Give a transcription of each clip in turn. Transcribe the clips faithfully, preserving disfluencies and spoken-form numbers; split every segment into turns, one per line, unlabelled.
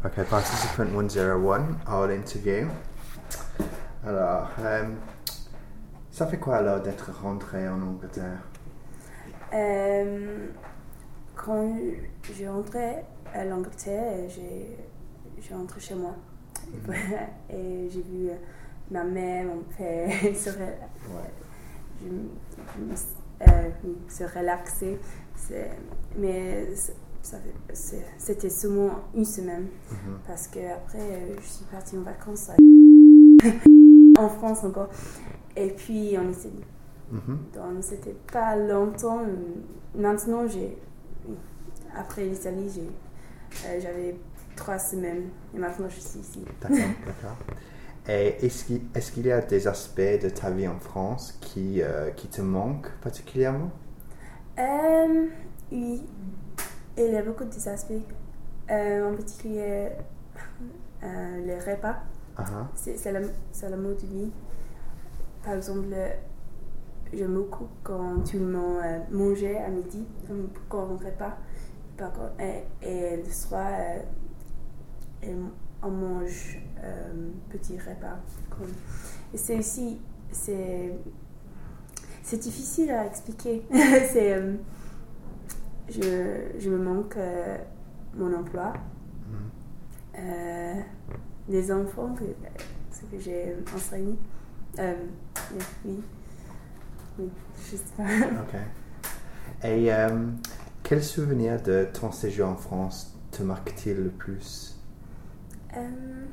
Ok, participant one zero one à l'interview. Alors, euh, ça fait quoi alors d'être rentré en Angleterre?
Euh, quand j'ai rentré à l'Angleterre, j'ai, j'ai rentré chez moi. Mm-hmm. Et j'ai vu ma mère, mon père se, ré... ouais. je, je, euh, se relaxer. C'est... Mais c'est, ça fait, c'est, c'était seulement une semaine. Mm-hmm. Parce qu'après, je suis partie en vacances à... en France encore. Et puis en Italie. Mm-hmm. Donc c'était pas longtemps. Maintenant, j'ai, après l'Italie, j'ai, euh, j'avais trois semaines et maintenant je suis ici.
D'accord, d'accord. Et est-ce qu'il, est-ce qu'il y a des aspects de ta vie en France qui, euh, qui te manquent particulièrement?
euh, Oui, il y a beaucoup d'aspects. Euh, en particulier, euh, les repas. Uh-huh. C'est, c'est, la, c'est le mot de vie. Par exemple, j'aime beaucoup quand tout le monde euh, mangeait à midi, quand on repas. Et, et le soir, euh, et on mange euh, petit repas. Et c'est aussi, c'est, c'est difficile à expliquer. c'est, euh, je, je me manque euh, mon emploi, mm-hmm. euh, les enfants, que, ce que j'ai enseigné. Euh, oui, oui, je sais pas.
Ok. Et euh, quel souvenir de ton séjour en France te marque-t-il le plus?
Euh...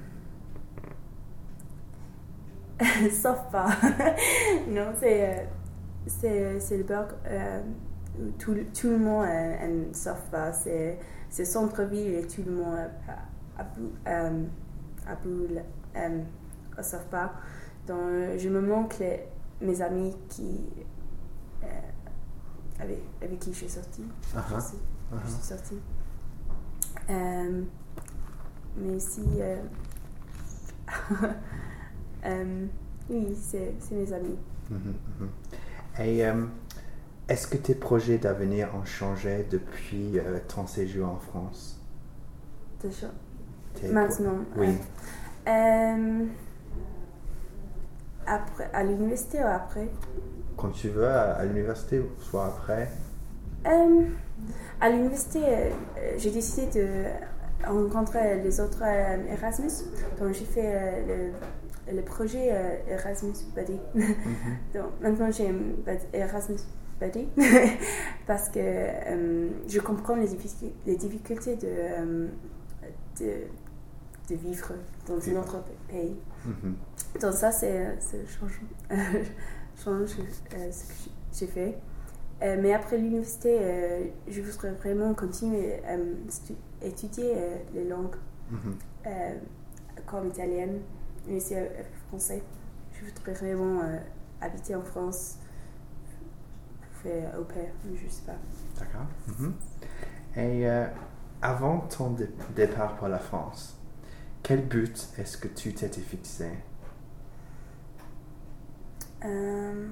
Sauf pas. Non, c'est, euh, c'est, c'est le burg. Euh, tout, tout le monde euh, aime Sofba. C'est, c'est centre-ville et tout le monde à euh, euh, à Sofba. Donc, je me manque les, mes amis qui, euh, avec, avec qui je suis sortie. Uh-huh. Je, suis, uh-huh. je suis sortie. Euh, mais aussi, euh, euh, oui, c'est, c'est mes amis.
Mm-hmm, mm-hmm. Et euh, est-ce que tes projets d'avenir ont changé depuis euh, ton séjour en France?
Tes Maintenant.
Pro- oui.
Euh, euh, après, à l'université ou après?
Quand tu veux, à, à l'université, soit après.
Euh, à l'université, euh, j'ai décidé de rencontrer les autres euh, Erasmus. Donc j'ai fait euh, le, le projet euh, Erasmus Buddy. Mm-hmm. Donc maintenant j'ai un Erasmus Buddy parce que euh, je comprends les difficultés, les difficultés de, euh, de, de vivre dans un autre pays. Mm-hmm. Donc ça c'est, c'est change, change euh, ce que j'ai fait. Euh, mais après l'université, euh, je voudrais vraiment continuer à euh, stu- étudier euh, les langues, mm-hmm. euh, comme italienne, mais aussi euh, français. Je voudrais vraiment euh, habiter en France, faire au pair, je ne sais pas.
D'accord. Mm-hmm. Et euh, avant ton dé- départ pour la France, quel but est-ce que tu t'étais fixé?
euh,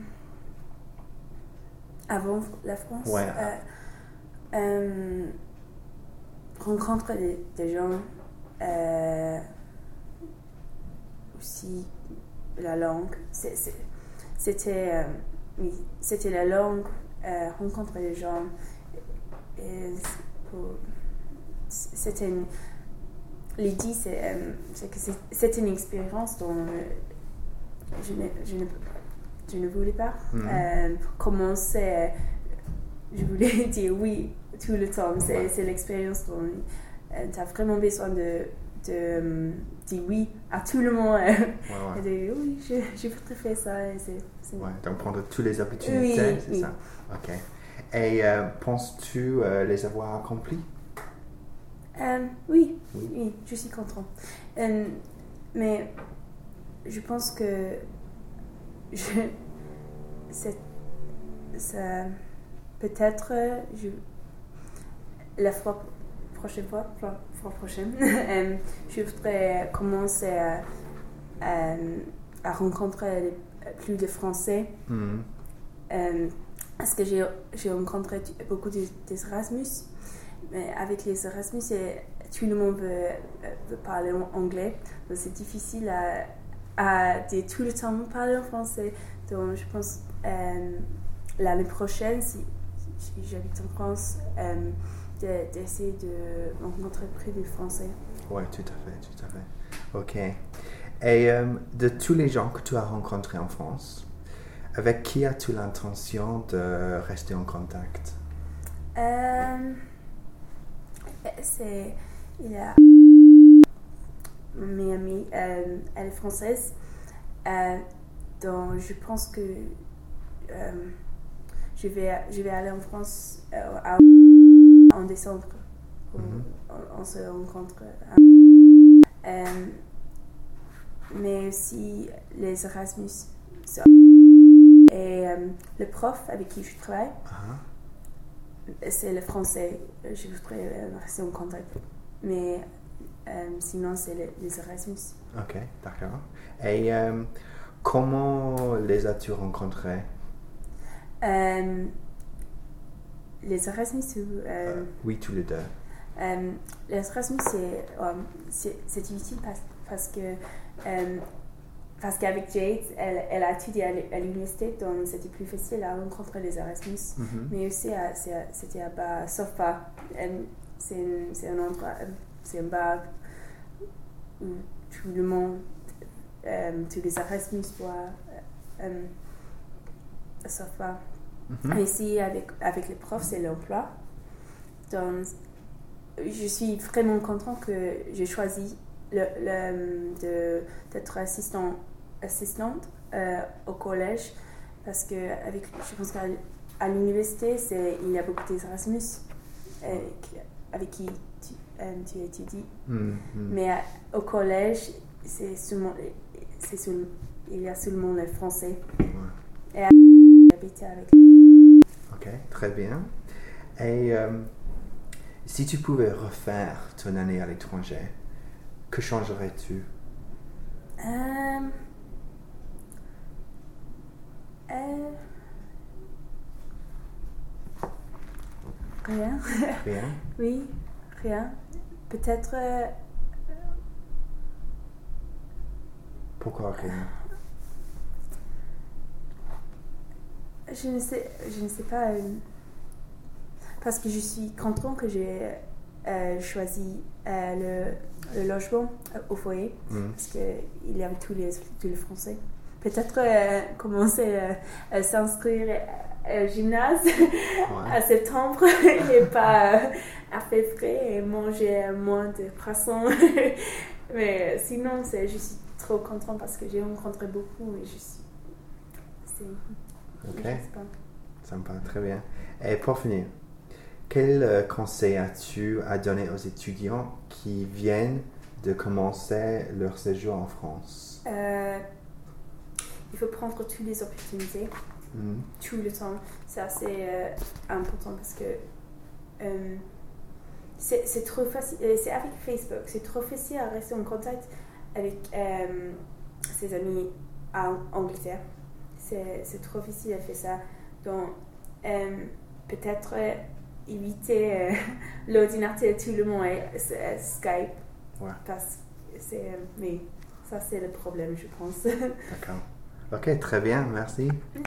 Avant la France,
ouais.
euh, euh, rencontrer des, des gens, euh, aussi la langue. C'est, c'est, c'était, euh, oui, c'était la langue, euh, rencontrer des gens. Et pour, c'était une, l'idée, c'est, euh, c'est que c'est, c'était une expérience dont euh, je ne, je ne Je ne voulais pas mm-hmm. euh, commencer. Je voulais dire oui tout le temps. C'est, c'est l'expérience dont euh, tu as vraiment besoin de, de um, dire oui à tout le monde. Ouais, ouais. Et de oui, je, je voudrais faire ça. Et c'est, c'est...
Ouais, donc prendre toutes les opportunités,
oui,
c'est
oui.
ça. Ok. Et euh, penses-tu euh, les avoir accomplis?
euh, oui, oui, oui, je suis contente. Euh, mais je pense que Je, c'est, ça, peut-être je, la fois prochaine fois, la fois prochaine, je voudrais commencer à, à, à rencontrer plus de Français. Mm-hmm. Euh, parce que j'ai, j'ai rencontré beaucoup d'Erasmus, mais avec les Erasmus, c'est tout le monde veut, veut parler en anglais. Donc c'est difficile à, à de tout le temps parler en français. Donc je pense euh, l'année prochaine, si, si j'habite en France, euh, de, d'essayer de rencontrer plus de Français.
Oui, tout à fait, tout à fait. Ok. Et euh, de tous les gens que tu as rencontrés en France, avec qui as-tu l'intention de rester en contact?
Euh, c'est, il y a mes amies, euh, elle est française, euh, donc je pense que euh, je vais, je vais aller en France euh, à, en décembre. Où
Mm-hmm.
on, on se rencontre. Euh, mais aussi les Erasmus. Et euh, le prof avec qui je travaille, uh-huh. c'est le français. Je voudrais rester en contact. Mais euh, sinon, c'est le, les Erasmus.
Ok, d'accord. Et euh, comment les as-tu rencontrés?
euh, Les Erasmus ou, euh,
euh, Oui, tous les deux.
Euh, les Erasmus, c'est, euh, c'est, c'est difficile parce, parce que euh, parce qu'avec Jade, elle, elle a étudié à l'université, donc c'était plus facile à rencontrer les Erasmus. Mm-hmm. Mais aussi, à, c'est, c'était à Bar Sofa. C'est, une, c'est un endroit, c'est un bar où tout le monde, euh, tous les Erasmus boivent euh, à Sofa. Mm-hmm. Et ici, avec, avec les profs, c'est l'emploi. Donc, je suis vraiment contente que j'ai choisi le, le, de, d'être assistant, assistante euh, au collège parce que avec, je pense qu'à à l'université, c'est, il y a beaucoup d'Erasmus euh, avec qui tu, euh, tu étudies. Mm-hmm. Mais à, au collège, c'est seulement, c'est seulement, il y a seulement le français. Ouais. Et à, j'habite avec.
Ok, très bien. Et euh, si tu pouvais refaire ton année à l'étranger, que changerais-tu?
Euh, euh, rien.
Rien?
Oui, rien. Peut-être... Euh,
Pourquoi rien?
Je ne sais, je ne sais pas. Euh, parce que je suis contente que j'ai euh, choisi euh, le, le logement euh, au foyer. Mm. Parce qu'il y avait tous les, tous les Français. Peut-être euh, commencer euh, à s'inscrire au gymnase ouais. à septembre et pas euh, à faire frais et manger moins de poissons. Mais sinon, c'est, je suis trop contente parce que j'ai rencontré beaucoup et je suis... C'est,
ok, sympa, très bien. Et pour finir, quel euh, conseil as-tu à donner aux étudiants qui viennent de commencer leur séjour en France?
euh, Il faut prendre toutes les opportunités, mm. tout le temps. C'est assez euh, important parce que euh, c'est, c'est trop facile. C'est avec Facebook, c'est trop facile à rester en contact avec euh, ses amis en Angleterre. C'est, c'est trop facile à faire ça. Donc, euh, peut-être euh, éviter euh, l'ordinateur tout le monde et euh, Skype. Ouais. Parce que c'est... Euh, mais ça, c'est le problème, je pense.
D'accord. Ok, très bien, merci.